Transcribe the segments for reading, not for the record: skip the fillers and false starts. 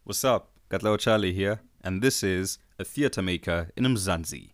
What's up? Katlao Charlie here, and this is A Theatre Maker in Mzansi.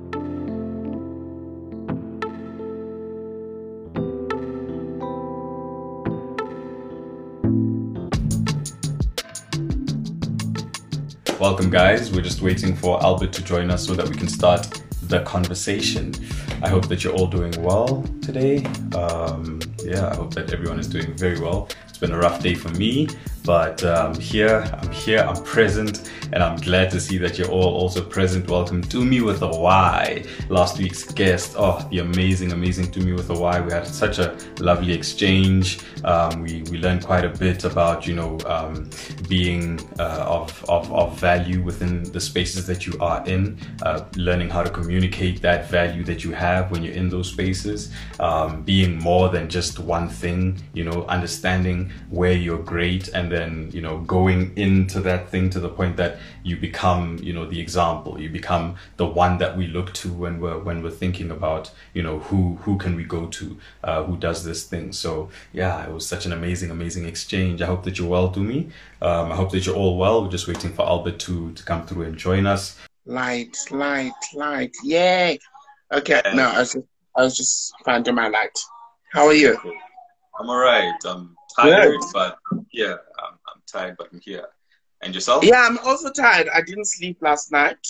Welcome, guys. We're just waiting for Albert to join us so that we can start the conversation. I hope that you're all doing well today. I hope that everyone is doing very well. It's been a rough day for me, but I'm here, I'm present, and I'm glad to see that you're all also present. Welcome to Me With a Y, last week's guest. Oh, the amazing To Me With a Y. We had such a lovely exchange. We learned quite a bit about, being of value within the spaces that you are in, learning how to communicate that value that you have when you're in those spaces, being more than just one thing, understanding where you're great, and then, going into that thing to the point that you become, the example, you become the one that we look to when we're thinking about, who can we go to, who does this thing. So yeah, it was such an amazing exchange. I hope that you're well, to me. I hope that you're all well. We're just waiting for Albert to come through and join us. Light. Yay. Okay. No, I was just finding my light. How are you? I'm all right. I'm tired, but yeah, I'm tired, but I'm here. And yourself? Yeah, I'm also tired. I didn't sleep last night.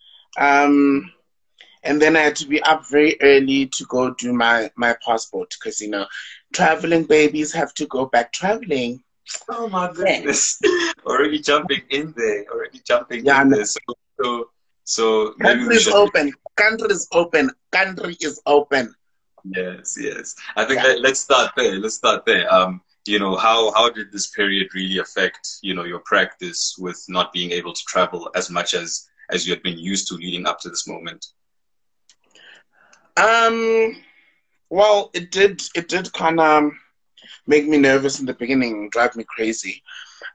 And then I had to be up very early to go do my passport because, traveling babies have to go back traveling. Oh my goodness. Already jumping in there. So maybe country is open. Country is open. Yes. I think let's start there. How did this period really affect, your practice with not being able to travel as much as you had been used to leading up to this moment? Well, it did kind of make me nervous in the beginning, drive me crazy.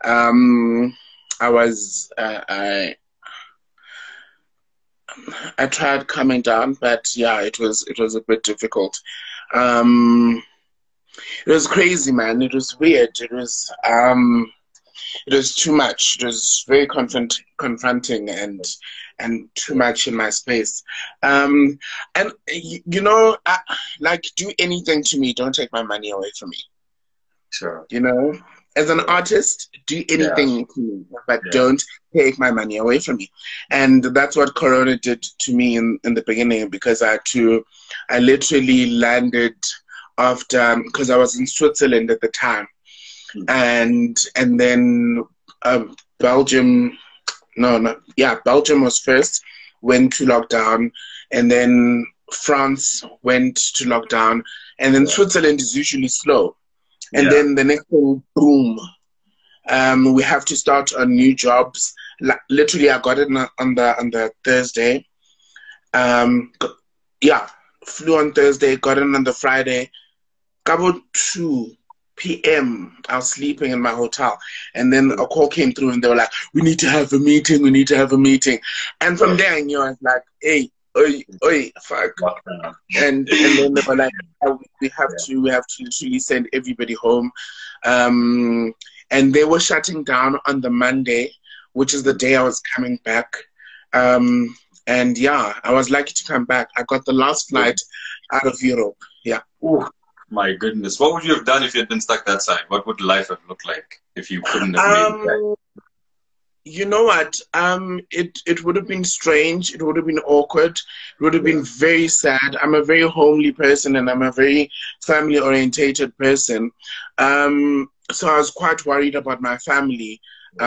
I tried coming down, but yeah, it was a bit difficult. It was crazy, man. It was weird. It was too much. It was very confronting and too much in my space. And do anything to me. Don't take my money away from me. Sure. As an artist, do anything to me, but don't take my money away from me. And that's what Corona did to me in the beginning, because I literally landed after, because I was in Switzerland at the time. And then Belgium was first, went to lockdown, and then France went to lockdown, and then Switzerland is usually slow. And then the next thing, boom, we have to start on new jobs. Literally, I got it on the Thursday. Flew on Thursday, got in on the Friday. About 2 p.m., I was sleeping in my hotel. And then a call came through and they were like, we need to have a meeting. And from there, I knew, I was like, hey, oi, fuck. And then they were like, we have to literally send everybody home. And they were shutting down on the Monday, which is the day I was coming back. And yeah, I was lucky to come back. I got the last flight out of Europe. Yeah. Ooh, my goodness. What would you have done if you had been stuck that side? What would life have looked like if you couldn't have made it back? You know what? It would have been strange. It would have been awkward. It would have been very sad. I'm a very homely person and I'm a very family-orientated person. So I was quite worried about my family.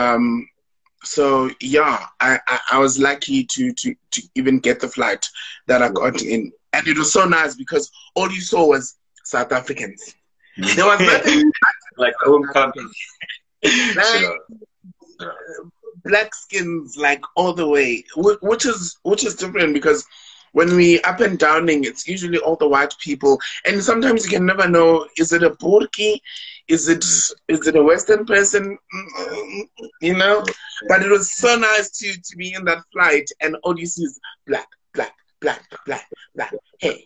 So yeah, I was lucky to even get the flight that I got in. And it was so nice because all you saw was South Africans. There was nothing like home country. Black skins, like all the way, which is different because when we up and downing, it's usually all the white people, and sometimes you can never know, is it a Burki, is it a Western person, But it was so nice to be in that flight, and all you see is black. Hey.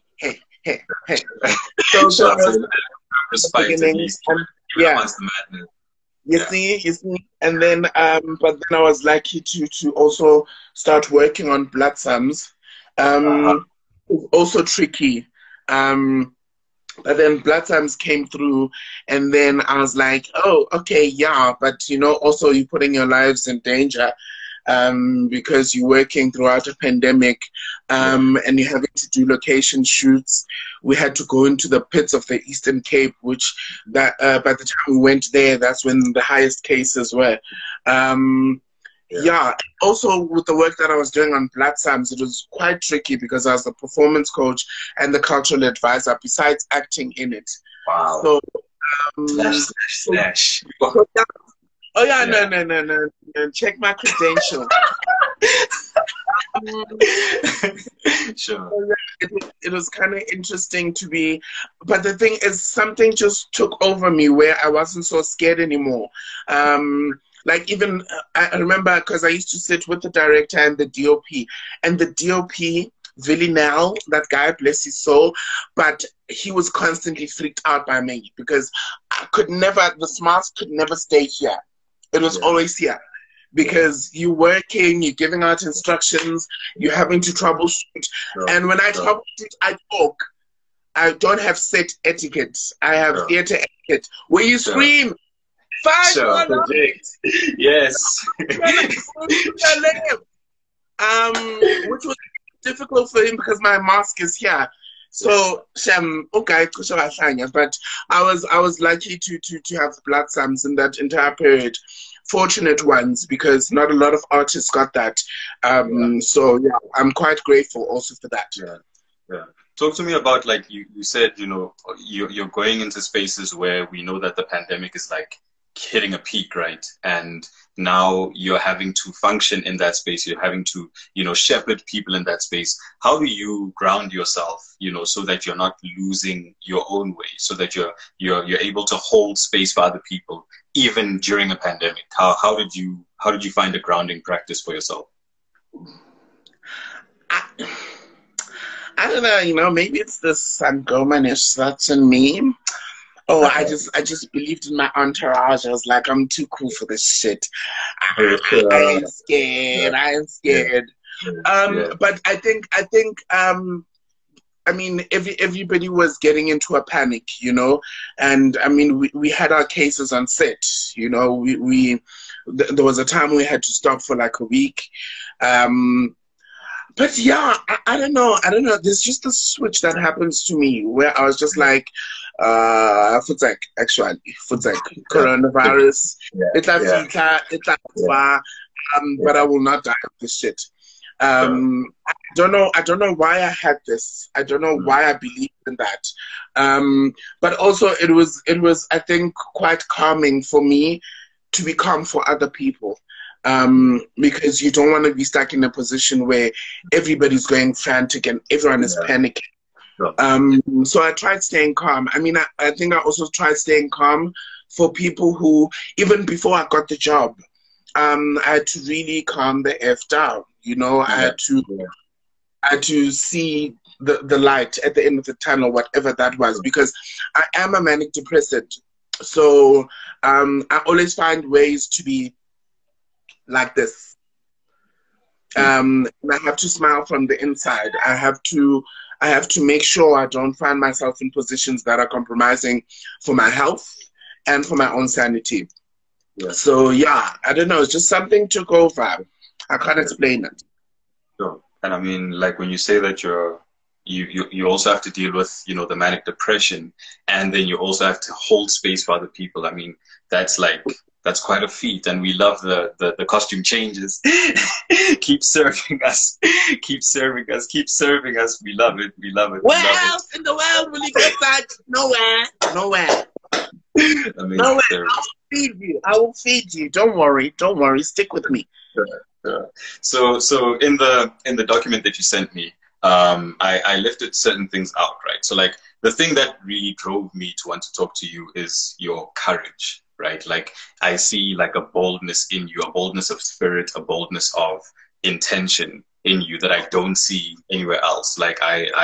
So Just fighting. yeah. You see, and then but then I was lucky to also start working on blood sums. It was also tricky. But then blood sums came through, and then I was like, oh, okay, yeah, but you know, also you're putting your lives in danger because you're working throughout a pandemic, and you're having to do location shoots. We had to go into the pits of the Eastern Cape, which by the time we went there, that's when the highest cases were. Yeah. Also, with the work that I was doing on Blood Sums, it was quite tricky because I was the performance coach and the cultural advisor, besides acting in it. Wow. So, Slash. So, yeah. Oh yeah, no. Check my credentials. Sure. It was kind of interesting to be, but the thing is, something just took over me where I wasn't so scared anymore. Like even, I remember because I used to sit with the director and the DOP, and the DOP, Villinell, that guy, bless his soul, but he was constantly freaked out by me because I could never, the smiles could never stay here. It was always here. Because you're working, you're giving out instructions, you're having to troubleshoot. And when I troubleshoot, I talk. I don't have set etiquette. I have theater etiquette. Where you scream, yes. Which was difficult for him because my mask is here. So, okay, but I was lucky to have blood sums in that entire period. Fortunate ones, because not a lot of artists got that. So yeah, I'm quite grateful also for that. Yeah. Talk to me about, like you said, you know, you're going into spaces where we know that the pandemic is like hitting a peak, right? And now you're having to function in that space. You're having to, you know, shepherd people in that space. How do you ground yourself, you know, so that you're not losing your own way, so that you're able to hold space for other people, even during a pandemic? How did you find a grounding practice for yourself? I don't know, you know, maybe it's the Sangomanish that's in me. Oh, I just believed in my entourage. I was like, I'm too cool for this shit. I ain't scared. I ain't scared. But I think I mean, everybody was getting into a panic, you know, and I mean, we had our cases on set, you know, there was a time we had to stop for like a week. But yeah, I don't know. There's just a switch that happens to me where I was just like, Futsek, coronavirus. But I will not die of this shit. I don't know why I had this. I don't know why I believed in that. But also it was I think quite calming for me to be calm for other people. Because you don't want to be stuck in a position where everybody's going frantic and everyone is panicking. So I tried staying calm. I mean, I think I also tried staying calm for people who, even before I got the job, I had to really calm the F down. You know, I had to see the light at the end of the tunnel, whatever that was, because I am a manic depressant. So I always find ways to be like this. And I have to smile from the inside. I have to make sure I don't find myself in positions that are compromising for my health and for my own sanity. So yeah, I don't know. It's just something took over. I can't explain it. Sure. And I mean, like when you say that you also have to deal with, you know, the manic depression, and then you also have to hold space for other people. I mean, that's quite a feat, and we love the costume changes. Keep serving us. Keep serving us. Keep serving us. We love it. We love it. Where else in the world will you get that? Nowhere. I mean, nowhere. I'll feed you. I will feed you. Don't worry. Stick with me. So in the document that you sent me, I lifted certain things out, right? So like the thing that really drove me to want to talk to you is your courage. Right? Like I see like a boldness in you, a boldness of spirit, a boldness of intention in you that I don't see anywhere else. Like I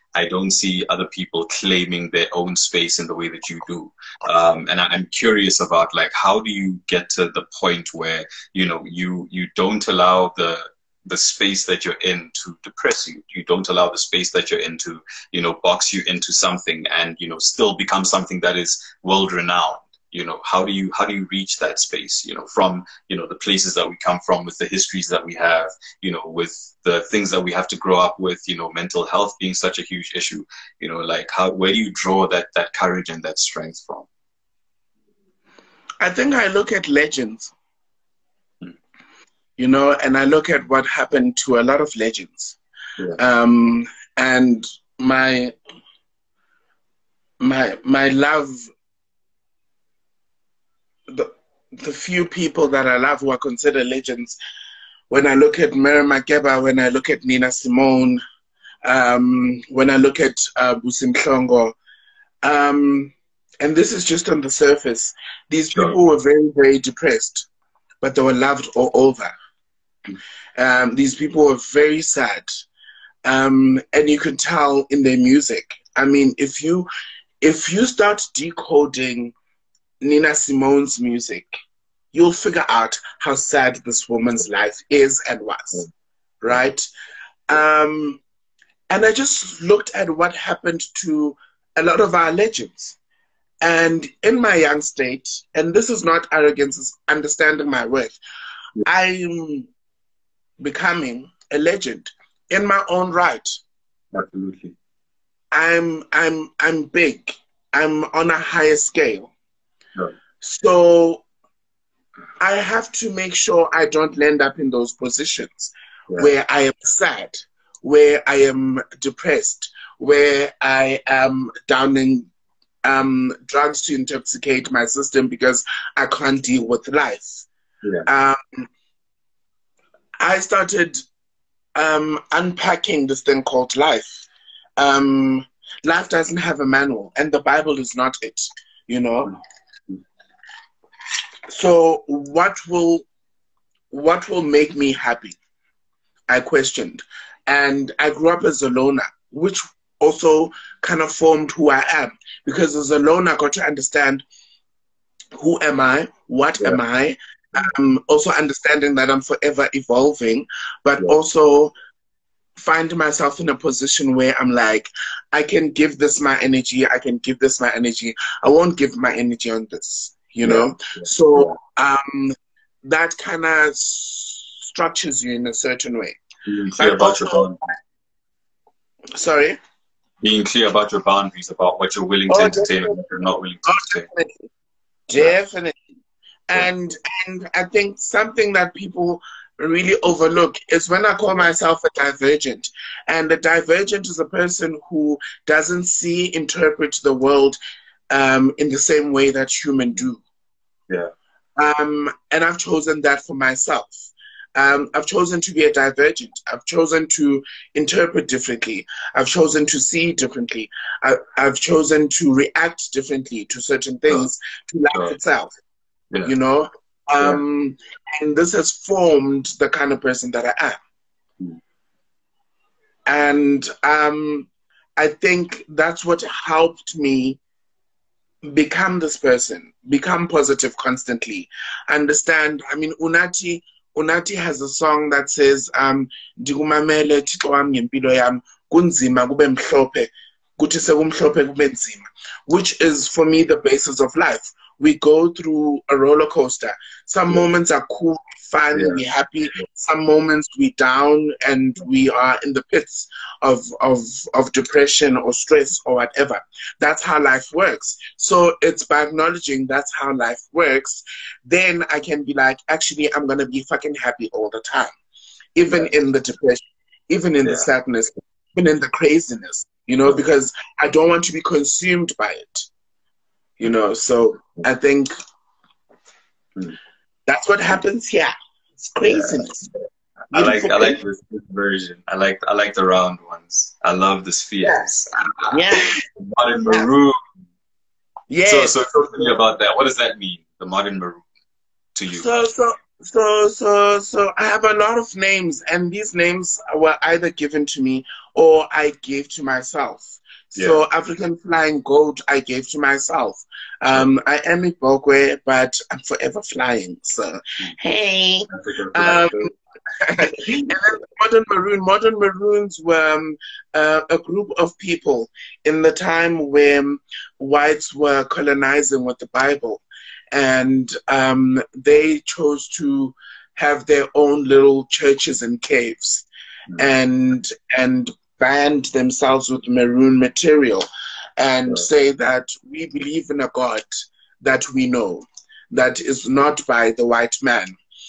I don't see other people claiming their own space in the way that you do. And I'm curious about, like, how do you get to the point where, you know, you don't allow the space that you're in to depress you. You don't allow the space that you're in to, you know, box you into something and, you know, still become something that is world renowned. You know, how do you reach that space, you know, from, you know, the places that we come from, with the histories that we have, you know, with the things that we have to grow up with, you know, mental health being such a huge issue, you know, like where do you draw that courage and that strength from? I think I look at legends, you know, and I look at what happened to a lot of legends. Yeah. And my love, the few people that I love who are considered legends, when I look at Mary Makeba, when I look at Nina Simone, when I look at Busi Mhlongo, and this is just on the surface, these people were very, very depressed, but they were loved all over. These people were very sad, and you can tell in their music. I mean, if you start decoding Nina Simone's music, you'll figure out how sad this woman's life is and was, right? And I just looked at what happened to a lot of our legends. And in my young state, and this is not arrogance, it's understanding my worth, I'm becoming a legend in my own right. Absolutely. I'm big. I'm on a higher scale. Sure. So I have to make sure I don't land up in those positions where I am sad, where I am depressed, where I am downing drugs to intoxicate my system because I can't deal with life. Yeah. I started unpacking this thing called life. Life doesn't have a manual, and the Bible is not it, you know. So what will make me happy? I questioned. And I grew up as a loner, which also kind of formed who I am. Because as a loner, I got to understand who am I, what am I, also understanding that I'm forever evolving, but also find myself in a position where I'm like, I can give this my energy, I can give this my energy. I won't give my energy on this, you know? So that kind of structures you in a certain way. Being clear about your boundaries. Sorry? Being clear about your boundaries, about what you're willing to entertain and what you're not willing to entertain. Definitely. And I think something that people really overlook is when I call myself a divergent. And a divergent is a person who doesn't interpret the world in the same way that humans do. Yeah. And I've chosen that for myself. I've chosen to be a divergent. I've chosen to interpret differently. I've chosen to see differently. I've chosen to react differently to certain things, to life itself. Yeah. You know? And this has formed the kind of person that I am. And I think that's what helped me become this person, become positive constantly. Understand, I mean, Unathi has a song that says, Ndikumamele Thixo wami ngempilo yami, kunzima kube mhlophe, kuthi sekumhlophe kube nzima, which is for me the basis of life. We go through a roller coaster. Some moments are cool, fun, we're happy. Some moments we down and we are in the pits of depression or stress or whatever. That's how life works. So it's by acknowledging that's how life works, then I can be like, actually, I'm going to be fucking happy all the time. Even in the depression, even in the sadness, even in the craziness, you know, because I don't want to be consumed by it. You know, so I think that's what happens here. It's craziness. I like this version. I like the round ones. I love the spheres. Yeah. Modern maroon. Yeah. So talk to me about that. What does that mean? The modern maroon to you? So So I have a lot of names, and these names were either given to me or I gave to myself. So African Flying Goat, I gave to myself. I am Ibokwe, but I'm forever flying. So hey, and then Modern Maroon. Modern Maroons were a group of people in the time when whites were colonizing with the Bible. And they chose to have their own little churches and caves, and band themselves with maroon material, and say that we believe in a God that we know, that is not by the white man,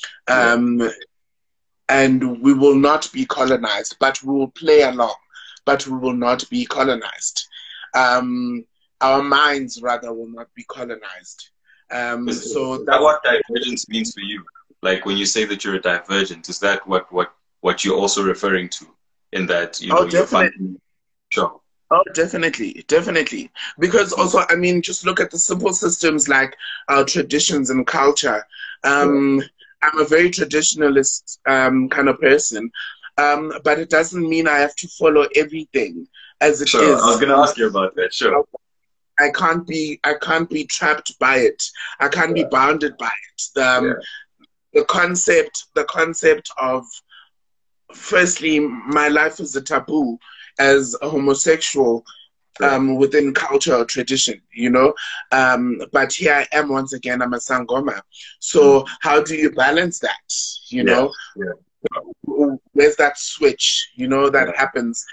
and we will not be colonized, but we will play along, but we will not be colonized. Our minds rather will not be colonized. So that what divergence means for you? Like when you say that you're a divergent, is that what you're also referring to in that, you know, definitely. Sure. Oh, definitely, definitely. Because also, I mean, just look at the simple systems like our traditions and culture. I'm a very traditionalist kind of person, but it doesn't mean I have to follow everything as it is. I was going to ask you about that. Sure. I can't be trapped by it. I can't be bounded by it. The concept of, firstly, my life is a taboo as a homosexual within culture or tradition, you know. But here I am once again. I'm a Sangoma. So how do you balance that? You know, where's that switch? You know, that happens.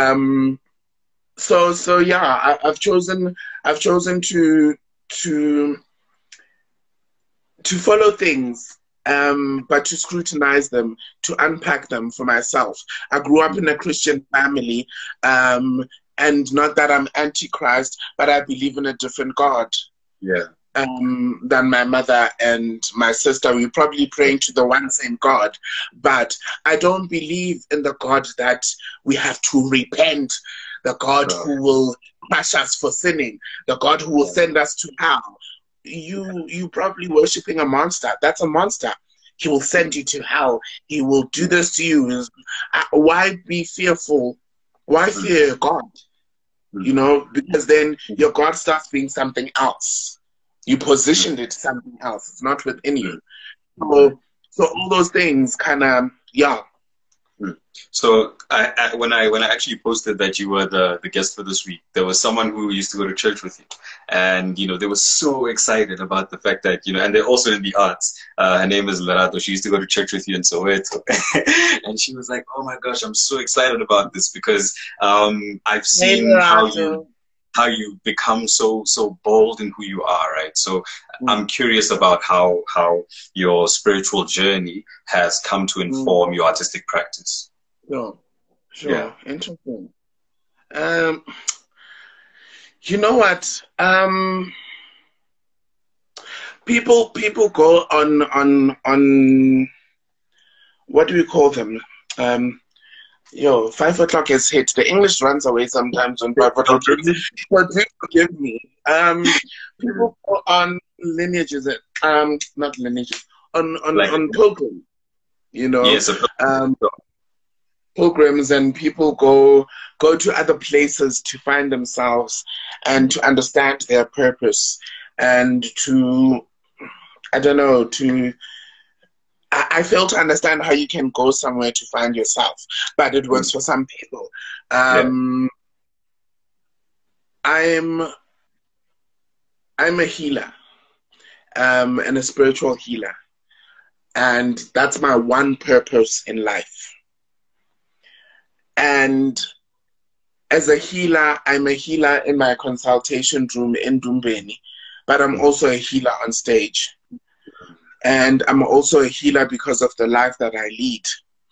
So yeah, I've chosen to follow things, but to scrutinize them, to unpack them for myself. I grew up in a Christian family, and not that I'm anti-Christ, but I believe in a different God. Than my mother and my sister. We're probably praying to the one same God, but I don't believe in the God that we have to repent, the God who will crush us for sinning, the God who will send us to hell. You probably worshiping a monster. That's a monster. He will send you to hell. He will do this to you. Why be fearful? Why fear God? You know, because then your God starts being something else. You positioned it something else. It's not within you. So all those things kind of, So when I actually posted that you were the guest for this week, there was someone who used to go to church with you, and you know they were so excited about the fact that, you know, and they're also in the arts. Her name is Lerato. She used to go to church with you in Soweto, and she was like, "Oh my gosh, I'm so excited about this because I've seen how you become so bold in who you are, right?" So I'm curious about how your spiritual journey has come to inform your artistic practice. Sure. Interesting. You know what? People go on what do we call them? 5 o'clock has hit. The English runs away sometimes when 5 o'clock hits. But please forgive me. People go on lineages, not lineages, on pilgrims, you know. Yes, pilgrims, and people go to other places to find themselves and to understand their purpose and to, I don't know, I fail to understand how you can go somewhere to find yourself, but it works for some people. I'm a healer, and a spiritual healer, and that's my one purpose in life. And as a healer, I'm a healer in my consultation room in Dumbeni, but I'm also a healer on stage. And I'm also a healer because of the life that I lead.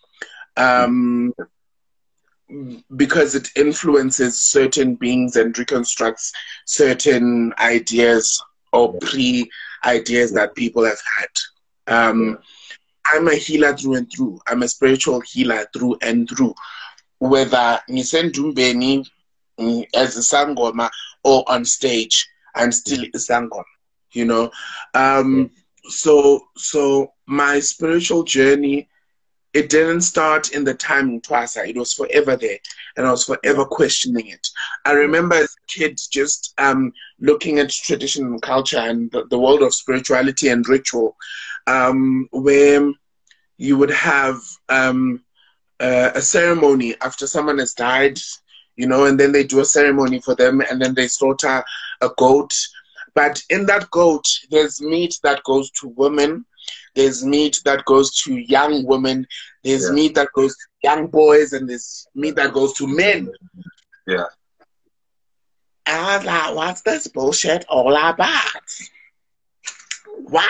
Because it influences certain beings and reconstructs certain ideas or pre-ideas that people have had. I'm a healer through and through. I'm a spiritual healer through and through. Whether Nisendumbeni as a Sangoma or on stage, I'm still a Sangoma, you know. so my spiritual journey, it didn't start in the time in Twasa. It was forever there, and I was forever questioning it. I remember as a kid just looking at tradition and culture and the world of spirituality and ritual, where you would have a ceremony after someone has died, and then they do a ceremony for them, and then they slaughter a goat. But in that goat, there's meat that goes to women. There's meat that goes to young women. There's meat that goes to young boys, and there's meat that goes to men. Yeah. And I was like, what's this bullshit all about? Why?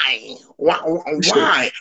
Why?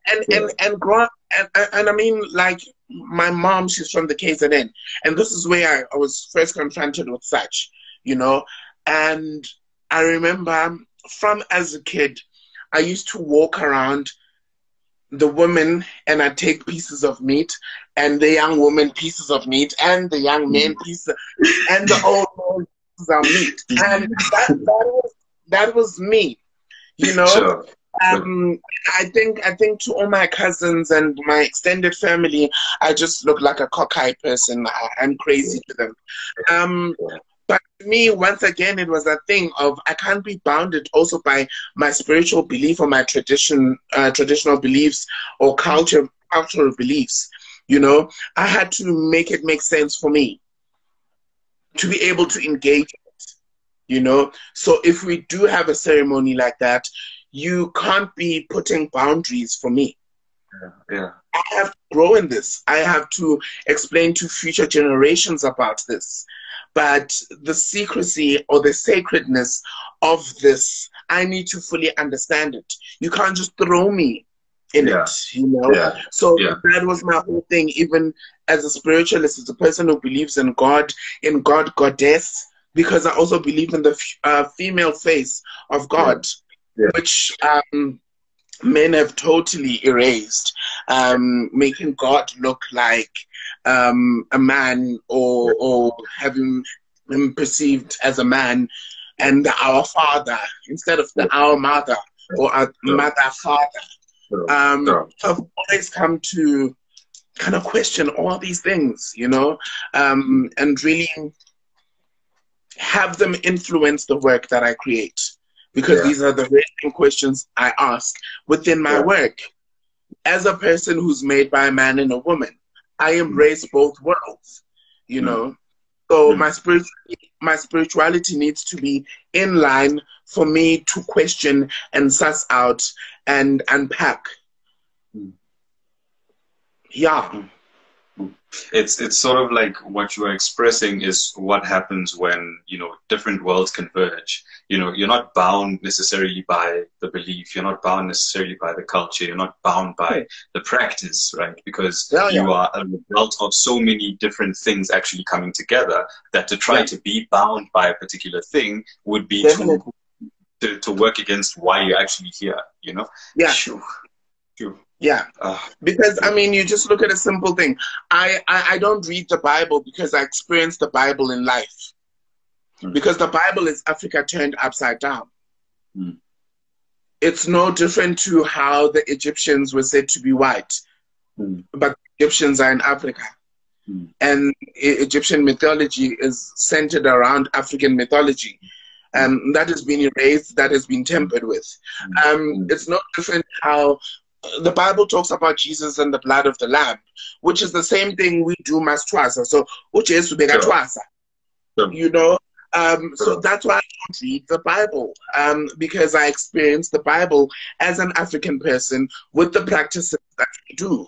And I mean, like, my mom, she's from the KZN, and this is where I was first confronted with such, and I remember from as a kid, I used to walk around the women and I'd take pieces of meat, and the young woman pieces of meat, and the young men pieces, and the old man pieces of meat. And that was me, Sure. I think to all my cousins and my extended family, I just look like a cockeyed person. I'm crazy to them. But to me, once again, it was a thing of I can't be bounded also by my spiritual belief or my traditional beliefs or cultural beliefs. I had to make it make sense for me to be able to engage it. So if we do have a ceremony like that, you can't be putting boundaries for me. Yeah. I have to grow in this. I have to explain to future generations about this. But the secrecy or the sacredness of this, I need to fully understand it. You can't just throw me in it, So that was my whole thing, even as a spiritualist, as a person who believes in God, goddess, because I also believe in the female face of God, which men have totally erased, making God look like a man or having him perceived as a man, and our father instead of our mother or our mother father. I've always come to kind of question all these things, and really have them influence the work that I create. Because these are the very same questions I ask within my work. As a person who's made by a man and a woman, I embrace both worlds, So my spirituality needs to be in line for me to question and suss out and unpack. Yeah. It's sort of like what you are expressing is what happens when, different worlds converge. You're not bound necessarily by the belief. You're not bound necessarily by the culture. You're not bound by the practice, right? Because you are a result of so many different things actually coming together that to try to be bound by a particular thing would be to work against why you're actually here, Yeah. Sure. Yeah, because you just look at a simple thing. I don't read the Bible because I experienced the Bible in life. Because the Bible is Africa turned upside down. It's no different to how the Egyptians were said to be white, but Egyptians are in Africa. And Egyptian mythology is centered around African mythology. That has been erased, that has been tempered with. It's no different how the Bible talks about Jesus and the blood of the Lamb, which is the same thing we do mas twasa. So, ujesu bega twasa, So that's why I don't read the Bible, because I experience the Bible as an African person with the practices that we do.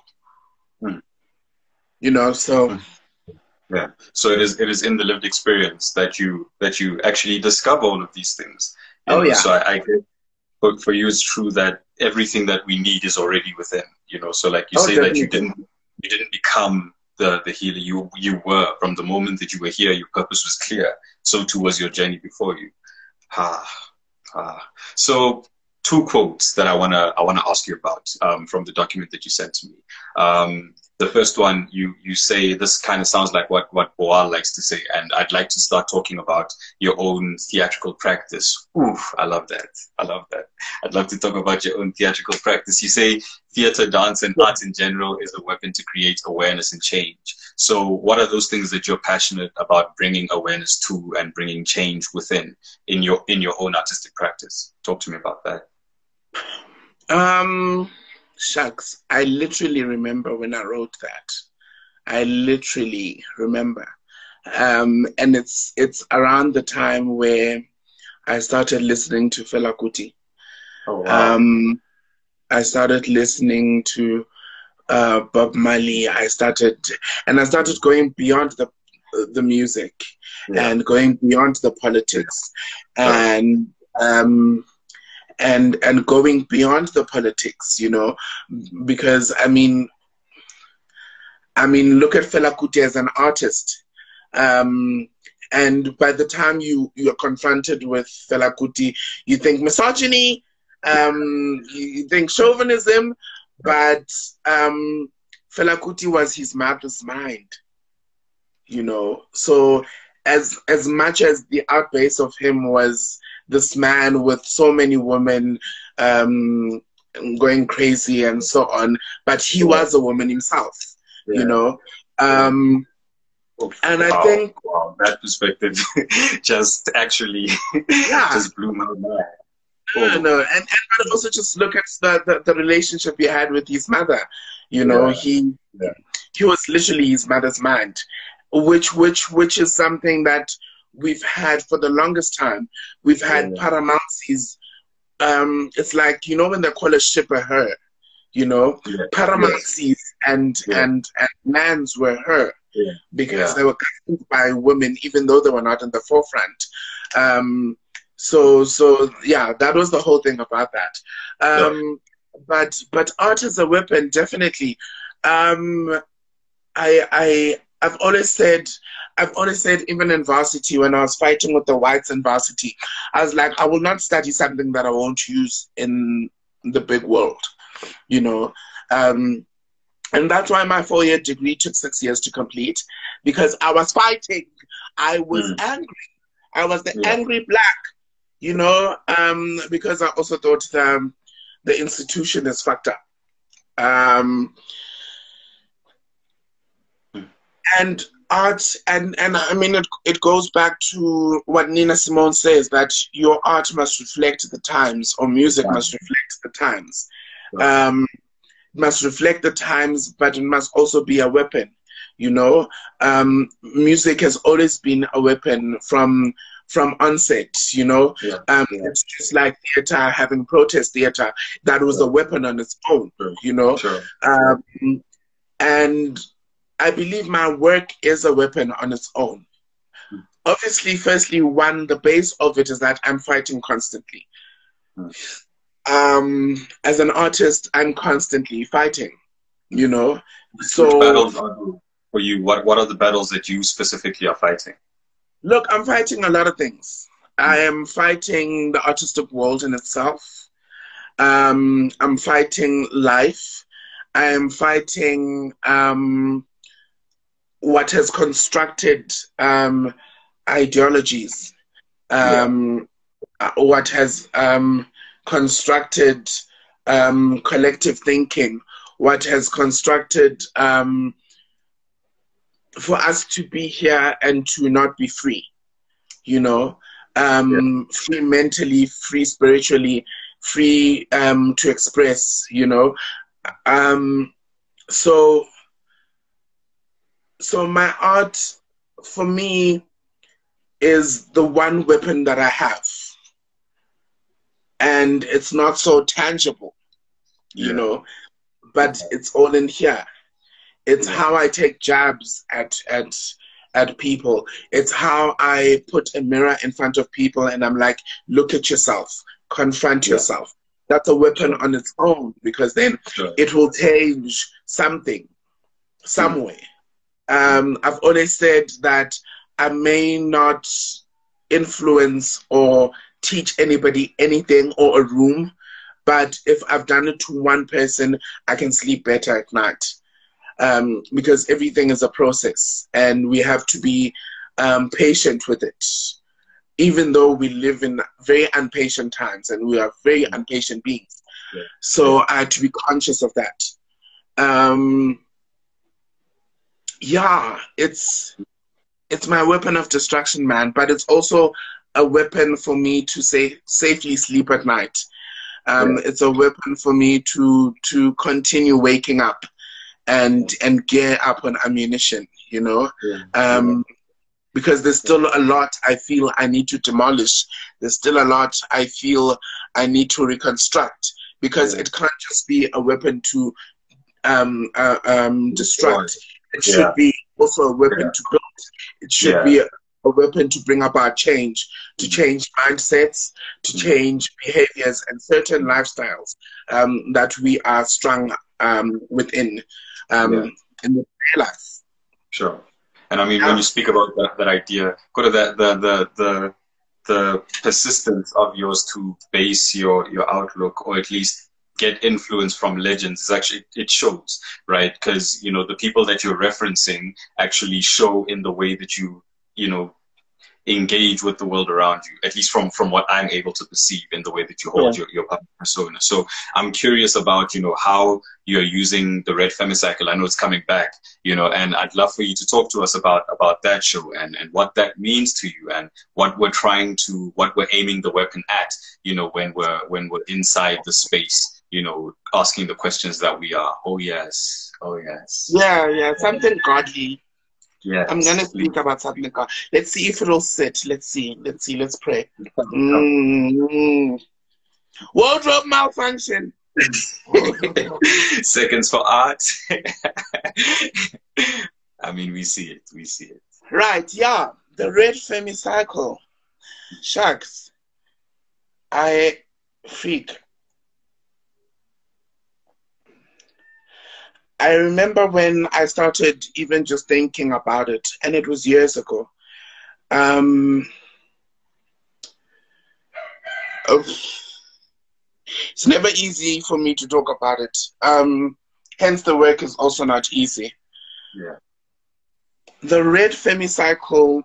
So. Yeah. So it is in the lived experience that you actually discover all of these things. So I for you, it's true that everything that we need is already within, so like you say that you didn't become the healer. You were, from the moment that you were here, your purpose was clear. So too was your journey before you. So 2 quotes that I wanna ask you about from the document that you sent to me. The first one, you say, this kind of sounds like what Boal likes to say, and I'd like to start talking about your own theatrical practice. Oof, I love that. I love that. I'd love to talk about your own theatrical practice. You say theater, dance, and art in general is a weapon to create awareness and change. So what are those things that you're passionate about bringing awareness to and bringing change within in your own artistic practice? Talk to me about that. Shucks, I literally remember when I wrote that. I literally remember. And it's around the time where I started listening to Fela Kuti. Oh, wow. I started listening to Bob Marley. I started going beyond the music, and going beyond the politics, and going beyond the politics, you know, because I mean, look at Fela Kuti as an artist, and by the time you're confronted with Fela Kuti, you think misogyny, you think chauvinism, but Fela Kuti was his mother's mind, you know. So as much as the art base of him was this man with so many women going crazy and so on, but he was a woman himself, you know. And I think that perspective just actually just blew my mind. And also just look at the relationship he had with his mother. You know, he was literally his mother's mind, which is something that we've had for the longest time. We've had Paramountsies. It's like, you know, when they call a ship a her, you know, Paramountsies and Mans were her, because they were governed by women, even though they were not in the forefront. So yeah, that was the whole thing about that. But art as a weapon, definitely. I've always said, even in varsity, when I was fighting with the whites in varsity, I was like, I will not study something that I won't use in the big world, you know. And that's why my 4-year degree took 6 years to complete, because I was fighting. I was angry. I was the angry black, you know, because I also thought the institution is fucked up. And art, and I mean, it goes back to what Nina Simone says, that your art must reflect the times, or music must reflect the times. Must reflect the times, but it must also be a weapon, you know. Music has always been a weapon from onset, you know. It's just like theater, having protest theater, that was a weapon on its own, you know. And I believe my work is a weapon on its own. Obviously, firstly, the base of it is that I'm fighting constantly. As an artist, I'm constantly fighting, you know. So, which battles are for you? What are the battles that you specifically are fighting? Look, I'm fighting a lot of things. I am fighting the artistic world in itself. I'm fighting life. I am fighting what has constructed ideologies, what has constructed collective thinking, what has constructed for us to be here and to not be free, you know, free mentally, free spiritually, free to express, you know. So my art, for me, is the one weapon that I have. And it's not so tangible, you know, but it's all in here. It's how I take jabs at people. It's how I put a mirror in front of people and I'm like, look at yourself, confront yourself. That's a weapon on its own, because then it will change something, some way. I've always said that I may not influence or teach anybody anything or a room, but if I've done it to one person, I can sleep better at night. because everything is a process, and we have to be patient with it. Even though we live in very impatient times, and we are very impatient beings. Yeah. So I had to be conscious of that. Yeah, it's my weapon of destruction, man, but it's also a weapon for me to safely sleep at night. It's a weapon for me to continue waking up and gear up on ammunition, you know? Because there's still a lot I feel I need to demolish. There's still a lot I feel I need to reconstruct, because it can't just be a weapon to destruct. It should be also a weapon to build. It should be a weapon to bring about change, to change mindsets, to change behaviors and certain lifestyles that we are strung within in the life. Sure. And I mean, when you speak about that idea, go to the persistence of yours to base your outlook, or at least get influence from legends, is actually, it shows, right? Because, you know, the people that you're referencing actually show in the way that you engage with the world around you, at least from what I'm able to perceive in the way that you hold your public persona. So I'm curious about, you know, how you're using the Red Femicycle. I know it's coming back, you know, and I'd love for you to talk to us about that show and what that means to you, and what we're aiming the weapon at, you know, when we're inside the space, you know, asking the questions that we are. Oh yes. Yeah, something godly. Yeah, I'm gonna speak about something. Let's see if it'll sit. Let's see. Let's pray. Wardrobe malfunction. Seconds for art. I mean, we see it. Right. Yeah. The Red Femicycle. Shucks. I remember when I started even just thinking about it, and it was years ago. It's never easy for me to talk about it. Hence, the work is also not easy. Yeah. The Red Femicycle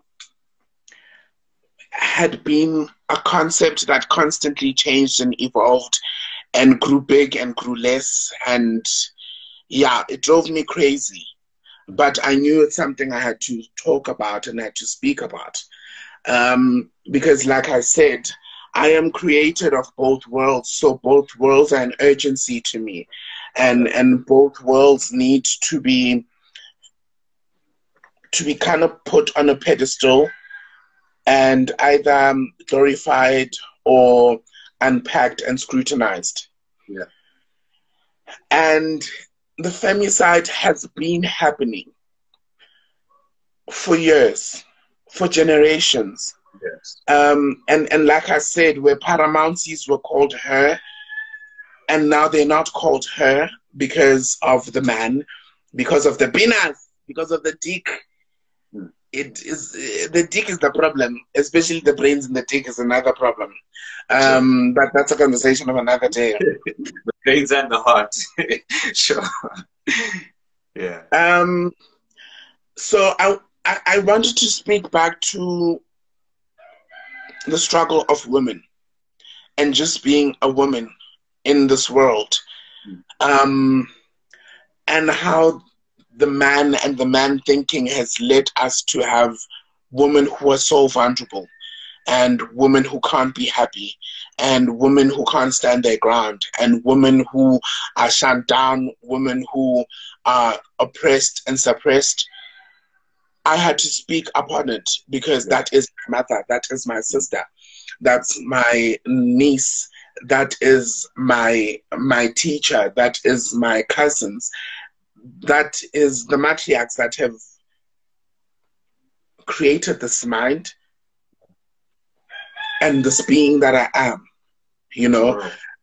had been a concept that constantly changed and evolved and grew big and grew less, and yeah, it drove me crazy. But I knew it's something I had to talk about and had to speak about. Because like I said, I am created of both worlds. So both worlds are an urgency to me. And both worlds need to be kind of put on a pedestal and either glorified or unpacked and scrutinized. Yeah. And the femicide has been happening for years, for generations. Yes. And like I said, where Paramounties were called her, and now they're not called her because of the man, because of the penis, because of the dick. The dick is the problem, especially the brains in the dick is another problem. But that's a conversation of another day. The brains and the heart. Sure. Yeah. So I wanted to speak back to the struggle of women and just being a woman in this world. And how the man thinking has led us to have women who are so vulnerable, and women who can't be happy, and women who can't stand their ground, and women who are shut down, women who are oppressed and suppressed. I had to speak upon it because that is my mother, that is my sister, that's my niece, that is my teacher, that is my cousins, that is the matriarchs that have created this mind and this being that I am, you know.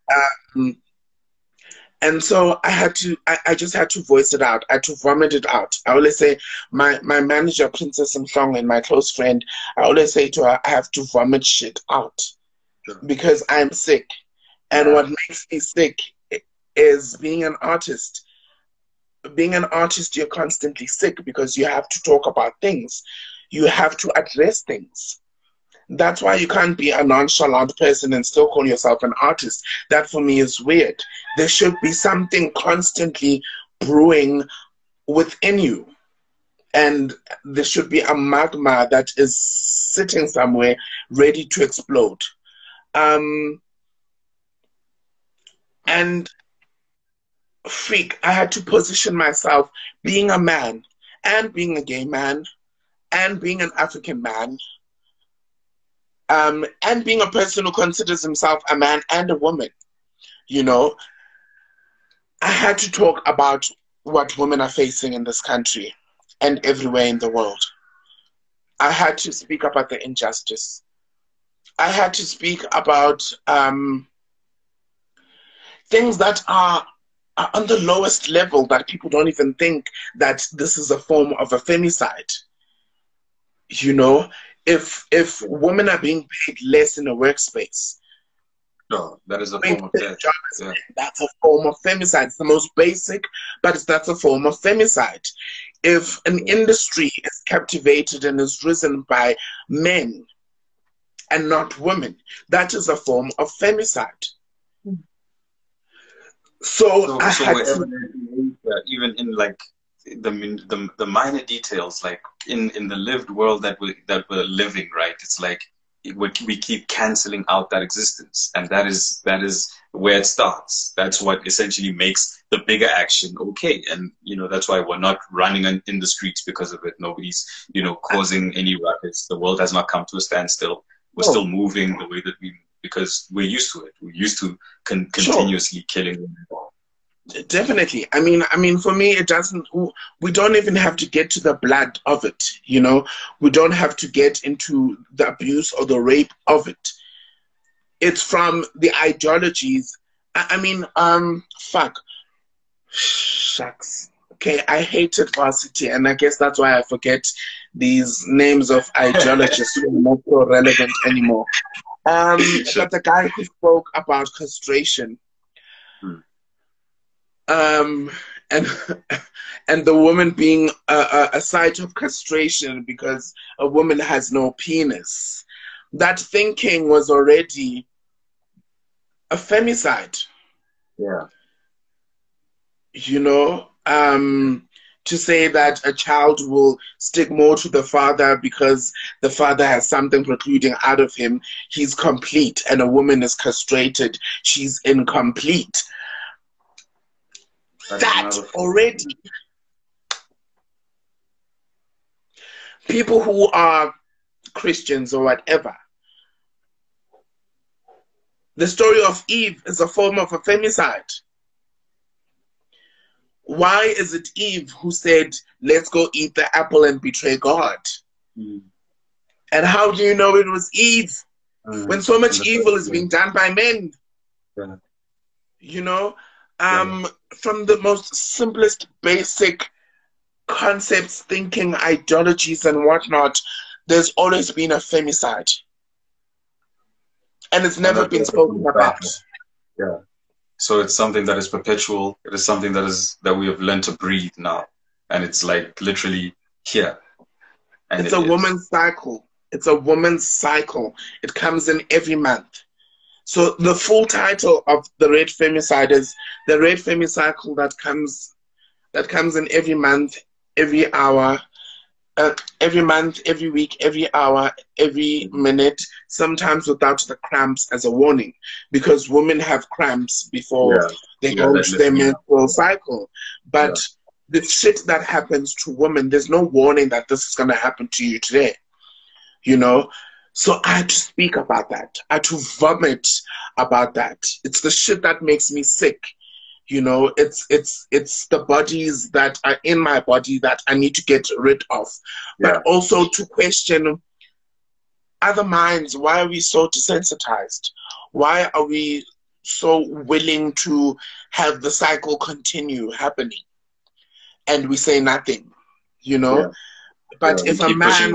And so I just had to voice it out. I had to vomit it out. I always say, my manager, Princess Mhlong, and my close friend, I always say to her, I have to vomit shit out because I'm sick. And what makes me sick is being an artist, being an artist, you're constantly sick because you have to talk about things. You have to address things. That's why you can't be a nonchalant person and still call yourself an artist. That for me is weird. There should be something constantly brewing within you. And there should be a magma that is sitting somewhere ready to explode. And freak, I had to position myself being a man and being a gay man and being an African man and being a person who considers himself a man and a woman. You know, I had to talk about what women are facing in this country and everywhere in the world. I had to speak about the injustice. I had to speak about things that are on the lowest level, that people don't even think that this is a form of a femicide. You know, if women are being paid less in a workspace, no, that is a form of death. Yeah. That's a form of femicide. It's the most basic, but that's a form of femicide. If an industry is captivated and is risen by men and not women, that is a form of femicide. So I had to, even in like the minor details, like in the lived world that we're living, right? It's like we keep canceling out that existence, and that is where it starts. That's what essentially makes the bigger action okay, and you know that's why we're not running in the streets because of it. Nobody's causing any ruckus. The world has not come to a standstill. We're still moving the way that we, because we're used to it. We're used to continuously killing them. Definitely. I mean, for me, it doesn't. We don't even have to get to the blood of it. You know, we don't have to get into the abuse or the rape of it. It's from the ideologies. Shucks. Okay, I hated varsity, and I guess that's why I forget these names of ideologists who are not so relevant anymore. But the guy who spoke about castration, and the woman being a site of castration because a woman has no penis, that thinking was already a femicide. Yeah. You know, to say that a child will stick more to the father because the father has something precluding out of him, he's complete, and a woman is castrated, she's incomplete. That already, people who are Christians or whatever, the story of Eve is a form of a femicide. Why is it Eve who said, let's go eat the apple and betray God? And how do you know it was Eve when so much evil is being done by men? Yeah. You know, from the most simplest, basic concepts, thinking, ideologies and whatnot, there's always been a femicide. And it's never been spoken about. Yeah. So it's something that is perpetual. It is something that we have learned to breathe now. And it's like literally here. And it's a woman's cycle. It's a woman's cycle. It comes in every month. So the full title of the Red Femicide is the Red Femicycle that comes in every month, every hour, every month, every week, every hour, every minute, sometimes without the cramps as a warning, because women have cramps before they go into their menstrual cycle. But the shit that happens to women, there's no warning that this is going to happen to you today, you know? So I had to speak about that. I had to vomit about that. It's the shit that makes me sick. You know, it's the bodies that are in my body that I need to get rid of. But also to question other minds. Why are we so desensitized? Why are we so willing to have the cycle continue happening? And we say nothing, you know? Yeah. But if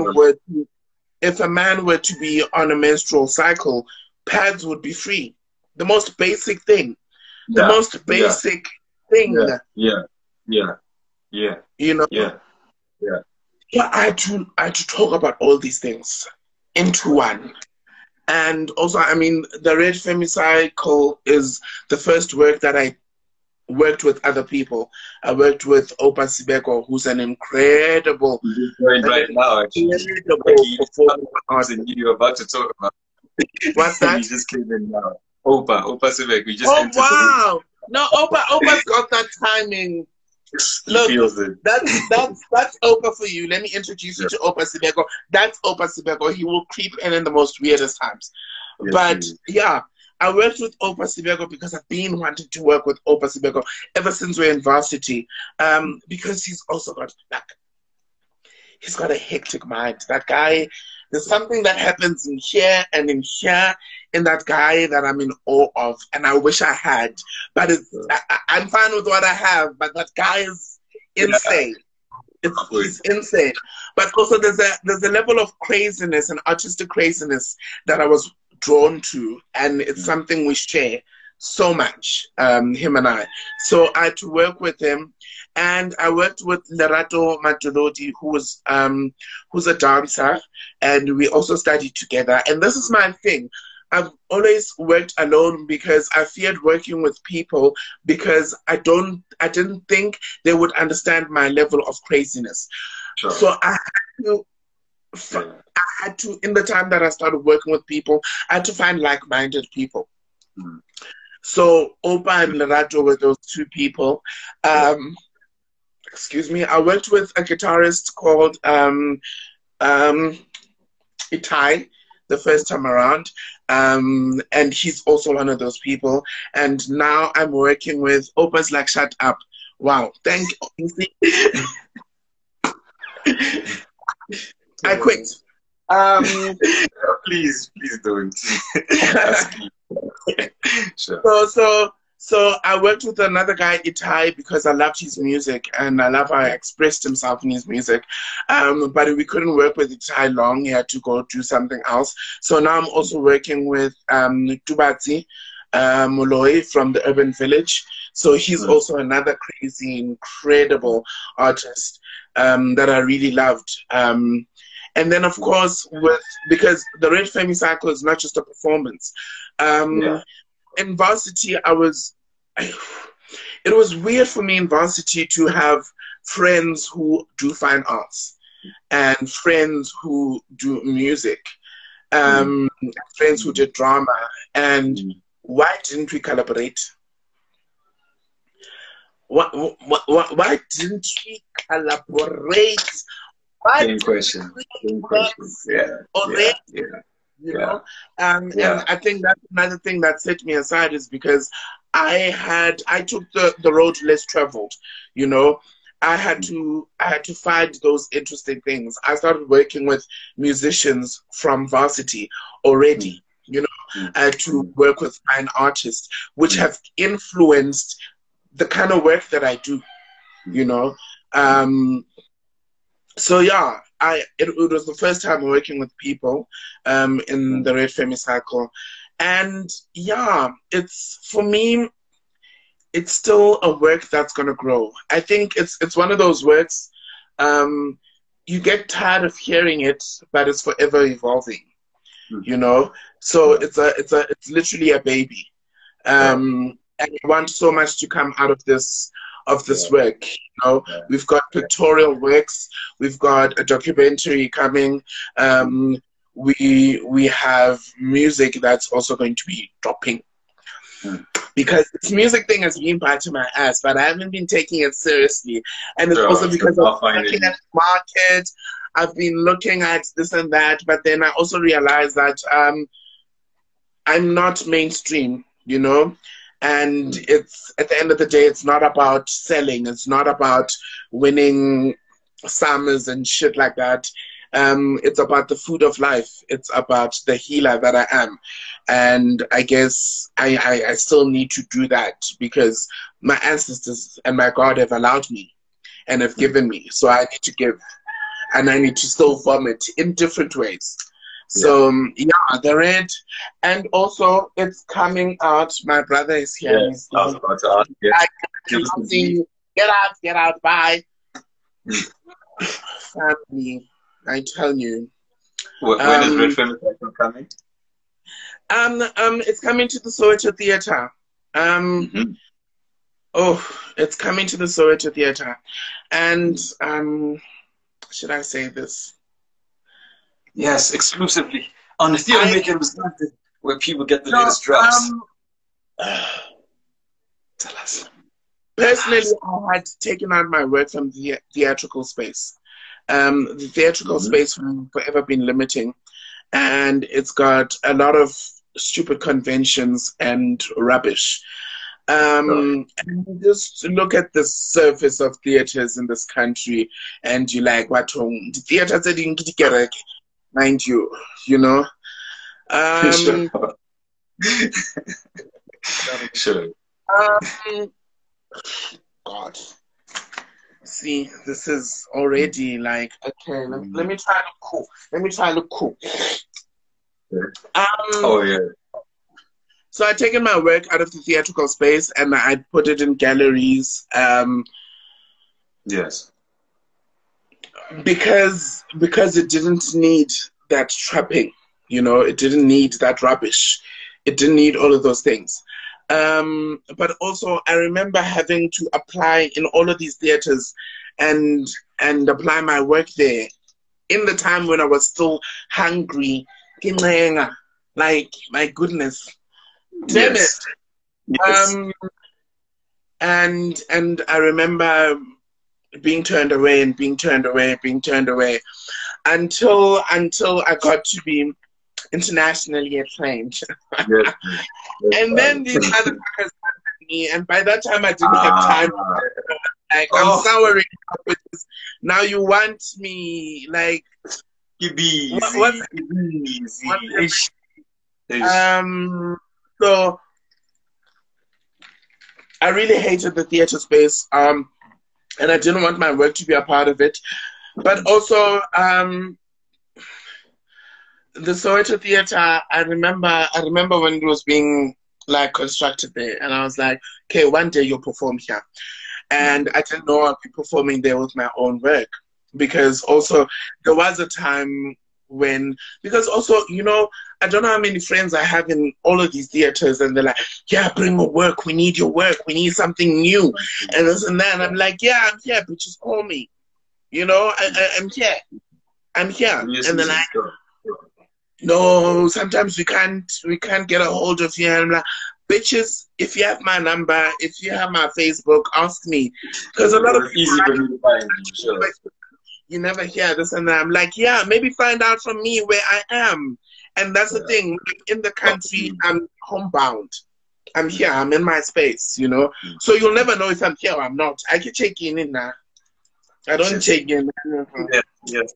a man were to be on a menstrual cycle, pads would be free. The most basic thing. The most basic thing. Yeah. Yeah. You know? Yeah. Yeah. Yeah, I had to talk about all these things into one. And also, I mean, the Red Femicycle is the first work that I worked with other people. I worked with Opa Sibeko, who's an incredible, Right now, actually. incredible performing artist. You're about to talk about. What's that? You just came in now. Opa Sivek. We just Oh, entered wow. No, Opa's got that timing. Look, that's Opa for you. Let me introduce you to Opa Sibeko. That's Opa Sibeko. He will creep in the most weirdest times. Yes, but yeah, I worked with Opa Sibeko because I've been wanting to work with Opa Sibeko ever since we're in varsity. Because he's also got he's got a hectic mind. That guy, there's something that happens in here and in here in that guy that I'm in awe of, and I wish I had. But I'm fine with what I have, but that guy is insane. It's insane. But also there's a level of craziness and artistic craziness that I was drawn to, and it's something we share so much, him and I. So I had to work with him, and I worked with Lerato Matulodi, who's a dancer, and we also studied together. And this is my thing. I've always worked alone because I feared working with people because I didn't think they would understand my level of craziness. Sure. So I had to, in the time that I started working with people, I had to find like-minded people. Mm. So Opa and Lerato were those two people. Excuse me. I worked with a guitarist called Itai the first time around. And he's also one of those people. And now I'm working with Opa's like, shut up. Wow. Thank you. I quit. Please don't. Sure. So I worked with another guy, Itai, because I loved his music and I love how he expressed himself in his music. But we couldn't work with Itai long. He had to go do something else. So now I'm also working with Tubatsi Moloi from the Urban Village. So he's also another crazy, incredible artist that I really loved. And then, of course, because the Red Femicycle is not just a performance. In varsity, it was weird for me in varsity to have friends who do fine arts and friends who do music, friends who did drama. And why didn't we collaborate? Why didn't we collaborate? Same question. Yeah. You know? And I think that's another thing that set me aside is because I took the road less traveled, you know. I had to find those interesting things. I started working with musicians from varsity already, you know. I had to work with fine artists, which have influenced the kind of work that I do, you know. So yeah, it was the first time working with people in the Red Femicycle, and yeah, for me, it's still a work that's gonna grow. I think it's one of those works you get tired of hearing it, but it's forever evolving, you know. So it's literally a baby, and I want so much to come out of this work. You know, we've got pictorial works, we've got a documentary coming, we have music that's also going to be dropping. Because this music thing has been biting my ass, but I haven't been taking it seriously. And it's also because I'm looking at the market, I've been looking at this and that, but then I also realized that I'm not mainstream, you know. And it's, at the end of the day, it's not about selling. It's not about winning summers and shit like that. It's about the food of life. It's about the healer that I am. And I guess I still need to do that because my ancestors and my God have allowed me and have given me. So I need to give. And I need to still vomit in different ways. So, yeah, the Red. And also, it's coming out. My brother is here. I was about to ask. Get out, bye. Family, I tell you. When is Red Family Cycle coming? It's coming to the Soweto Theatre. It's coming to the Soweto Theatre, and should I say this? Yes, exclusively on the Theatre Maker where people get the latest drops. Tell us. Personally, I had taken out my work from the theatrical space. The theatrical space has forever been limiting, and it's got a lot of stupid conventions and rubbish. And just look at the surface of theaters in this country, and you're like, what? The theaters are didn't get, mind you, you know. Sure. God. See, this is already like, okay, let me try to look cool. Let me try to look cool. Oh, yeah. So I'd taken my work out of the theatrical space and I'd put it in galleries. Yes. Because it didn't need that trapping, you know, it didn't need that rubbish. It didn't need all of those things. But also I remember having to apply in all of these theaters and apply my work there in the time when I was still hungry. Like, my goodness. Damn it. Yes. And I remember being turned away and being turned away until I got to be internationally acclaimed. Yes. And then these motherfuckers contacted me, and by that time I didn't have time. Like, I'm souring with this. Now you want me, like, so I really hated the theater space, and I didn't want my work to be a part of it. But also, the Soweto Theatre, I remember when it was being like constructed there, and I was like, okay, one day you'll perform here. And I didn't know I'd be performing there with my own work, because also there was a time when, because also, you know, I don't know how many friends I have in all of these theaters, and they're like, yeah, bring your work, we need your work, we need something new, and this and that. And I'm like, yeah, I'm here, but just call me, you know, I'm here. And then no, sometimes we can't get a hold of you. And I'm like, bitches, if you have my number, if you have my Facebook, ask me. Because a lot of people, you never hear this and that. I'm like, yeah, maybe find out from me where I am. And that's the thing. In the country, I'm homebound. I'm here. I'm in my space, you know. So you'll never know if I'm here or I'm not. I can check in now. I don't check in. Yes.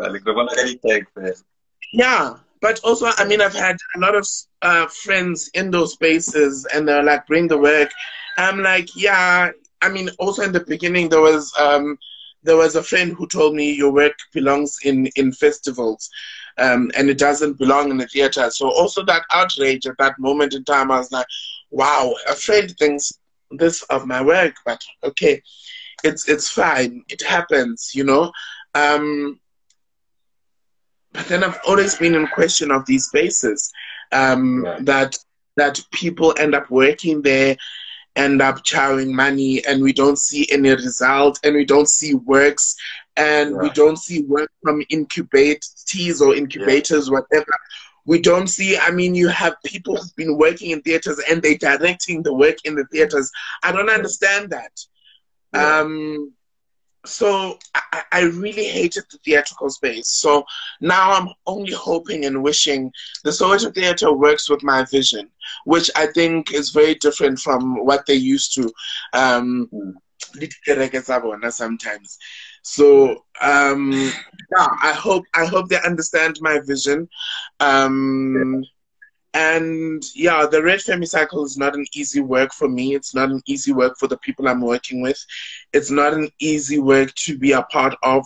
Yeah. But also, I mean, I've had a lot of friends in those spaces, and they're like, bring the work. I'm like, yeah. I mean, also in the beginning, there was a friend who told me your work belongs in festivals, and it doesn't belong in the theater. So also that outrage at that moment in time, I was like, wow, a friend thinks this of my work, but okay, it's fine. It happens, you know. But then I've always been in question of these spaces, that people end up working there, end up chowing money, and we don't see any result, and we don't see works, and we don't see work from incubators or incubators, whatever. We don't see, I mean, you have people who've been working in theaters and they're directing the work in the theaters. I don't understand that. So I really hated the theatrical space. So now I'm only hoping and wishing the Soweto Theatre works with my vision, which I think is very different from what they used to sometimes. So yeah, I hope they understand my vision. And yeah, the Red Family Cycle is not an easy work for me. It's not an easy work for the people I'm working with. It's not an easy work to be a part of.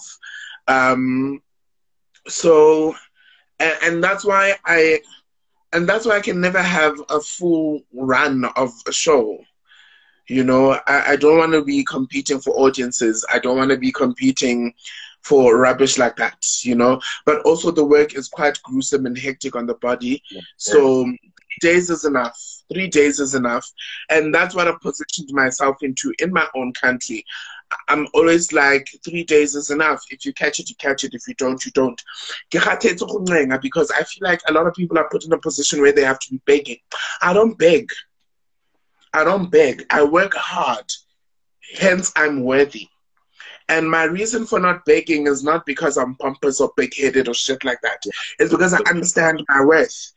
So, and that's why I can never have a full run of a show. You know, I don't want to be competing for audiences. I don't want to be competing for rubbish like that, you know. But also the work is quite gruesome and hectic on the body. Yeah. So 3 days is enough. 3 days is enough. And that's what I've positioned myself into in my own country. I'm always like, 3 days is enough. If you catch it, you catch it. If you don't, you don't. Because I feel like a lot of people are put in a position where they have to be begging. I don't beg. I don't beg. I work hard. Hence, I'm worthy. And my reason for not begging is not because I'm pompous or big-headed or shit like that. It's because I understand my worth.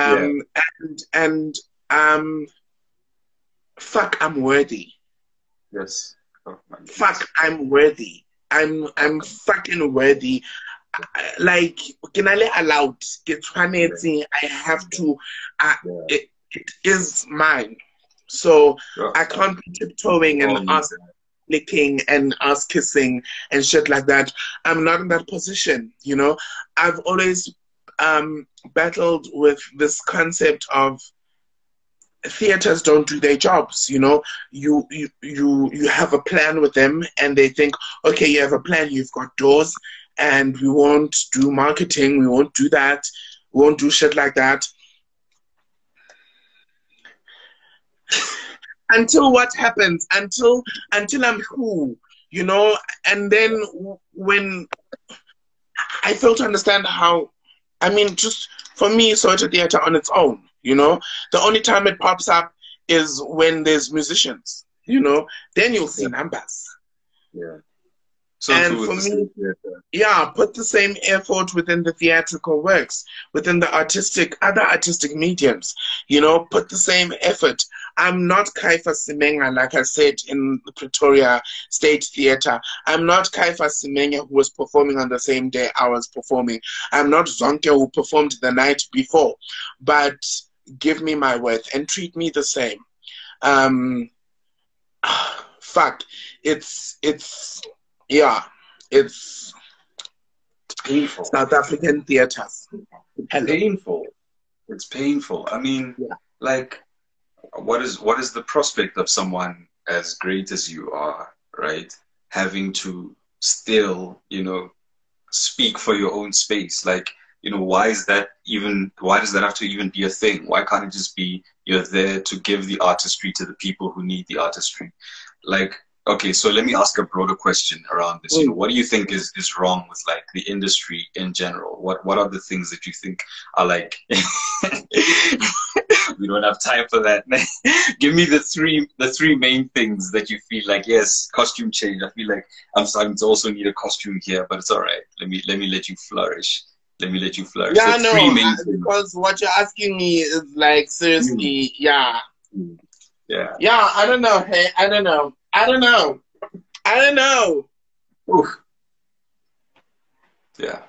Fuck, I'm worthy. Yes. Oh, fuck, I'm worthy. I'm fucking worthy. Like, can I allowed? I have to. It is mine. So I can't be tiptoeing and ask licking and ass kissing and shit like that. I'm not in that position, you know. I've always battled with this concept of theaters don't do their jobs, you know. You have a plan with them and they think, okay, you have a plan, you've got doors, and we won't do marketing, we won't do that, we won't do shit like that. Until what happens? Until I'm who, you know? And then when I fail to understand how, I mean, just for me, Soweto Theatre on its own, you know? The only time it pops up is when there's musicians, you know? Then you'll see numbers. Yeah. So and for me, yeah, put the same effort within the theatrical works, within the other artistic mediums, you know, put the same effort. I'm not Caiphus Semenya, like I said, in the Pretoria State Theatre. I'm not Caiphus Semenya, who was performing on the same day I was performing. I'm not Zonke, who performed the night before. But give me my worth and treat me the same. Fuck, it's painful. South African theaters. Painful. It's painful. I mean, like, what is the prospect of someone as great as you are, right, having to still, you know, speak for your own space? Like, you know, why does that have to even be a thing? Why can't it just be you're there to give the artistry to the people who need the artistry? Like, okay, so let me ask a broader question around this. You know, what do you think is wrong with, like, the industry in general? What are the things that you think are, like, we don't have time for that. Give me the three main things that you feel like, yes, costume change. I feel like I'm starting to also need a costume here, but it's all right. Let me let you flourish. Let me let you flourish. Yeah, so no, because what you're asking me is, like, seriously, yeah. Yeah. Yeah, I don't know. Hey, I don't know. Oof. Yeah.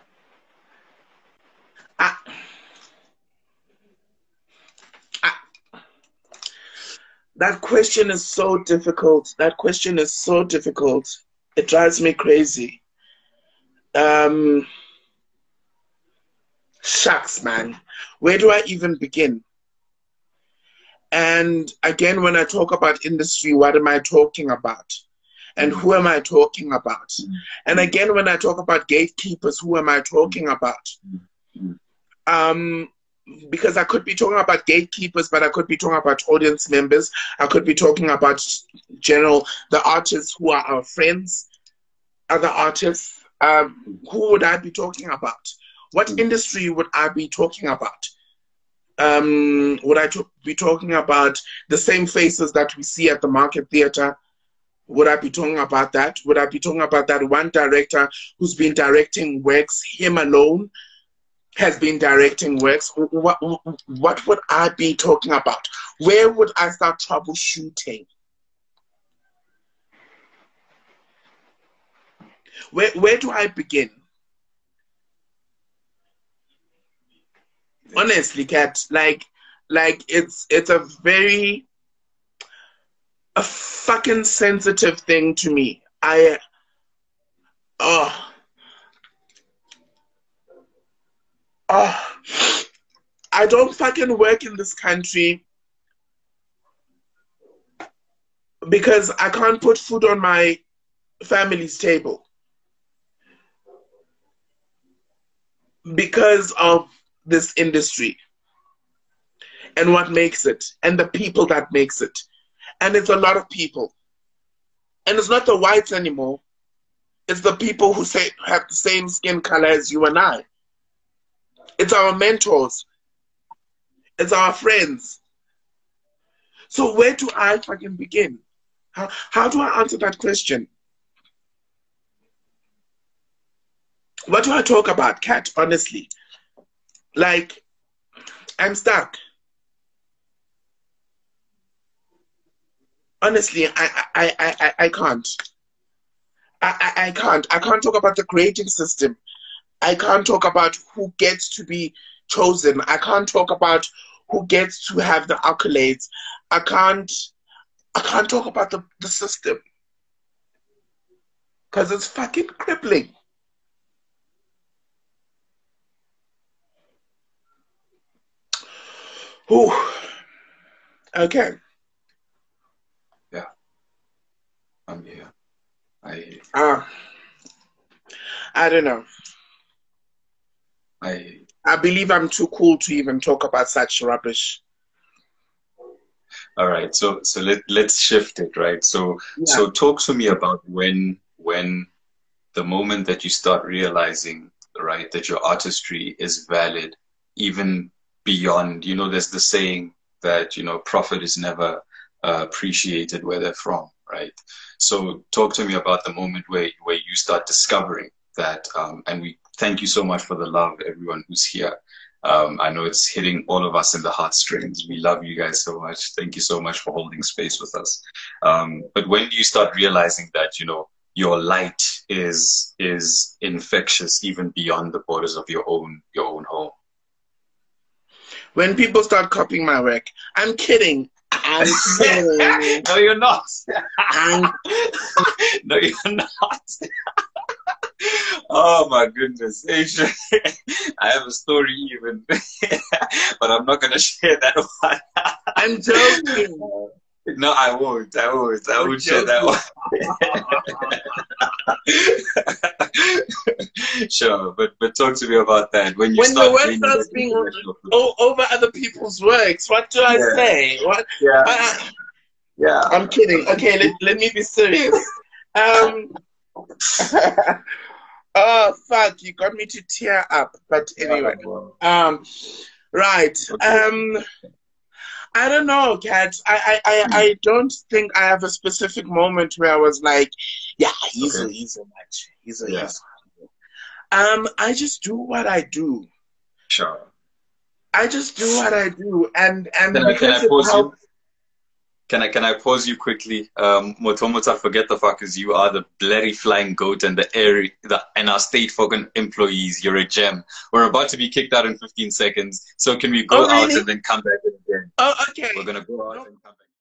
That question is so difficult. It drives me crazy. Shucks, man. Where do I even begin? And again, when I talk about industry, what am I talking about? And who am I talking about? And again, when I talk about gatekeepers, who am I talking about? Because I could be talking about gatekeepers, but I could be talking about audience members. I could be talking about the artists who are our friends, other artists. Who would I be talking about? What industry would I be talking about? Would I be talking about the same faces that we see at the Market Theatre? Would I be talking about that? Would I be talking about that one director who's been directing works, him alone has been directing works? What would I be talking about? Where would I start troubleshooting? Where do I begin? Honestly, Kat, like it's a fucking sensitive thing to me. I don't fucking work in this country because I can't put food on my family's table because of this industry and what makes it and the people that makes it. And it's a lot of people. And it's not the whites anymore. It's the people who say have the same skin color as you and I. It's our mentors. It's our friends. So where do I fucking begin? How do I answer that question? What do I talk about, Kat, honestly? Like, I'm stuck. Honestly, I can't. I can't. I can't talk about the grading system. I can't talk about who gets to be chosen. I can't talk about who gets to have the accolades. I can't talk about the system. Because it's fucking crippling. Ooh. Okay. Yeah. I'm here. I don't know. I believe I'm too cool to even talk about such rubbish. All right, so let's shift it, right? So talk to me about when the moment that you start realizing, right, that your artistry is valid, even beyond, you know, there's the saying that, you know, profit is never appreciated where they're from, right? So talk to me about the moment where you start discovering that, and we thank you so much for the love, everyone who's here. I know it's hitting all of us in the heartstrings. We love you guys so much. Thank you so much for holding space with us. But when do you start realizing that, you know, your light is infectious even beyond the borders of your own home? When people start copying my work. I'm kidding. I'm kidding. No, you're not. No, you're not. Oh my goodness, Asia. I have a story even, but I'm not gonna share that one. I'm joking. No, I won't. I won't share that one. Sure, but talk to me about that. When your work starts being over other people's works, what do I say? What? Yeah. I'm kidding. Okay, let me be serious. Oh fuck! You got me to tear up. But anyway, right. Okay. I don't know, Kat. I don't think I have a specific moment where I was like, yeah, he's a I just do what I do. Sure. I just do what I do, and because it helps. Can I pause you quickly? Motomota, forget the fuckers. You are the bloody flying goat and and our state fucking employees. You're a gem. We're about to be kicked out in 15 seconds. So can we go out and then come back in again? Oh, okay. We're gonna go out and come back.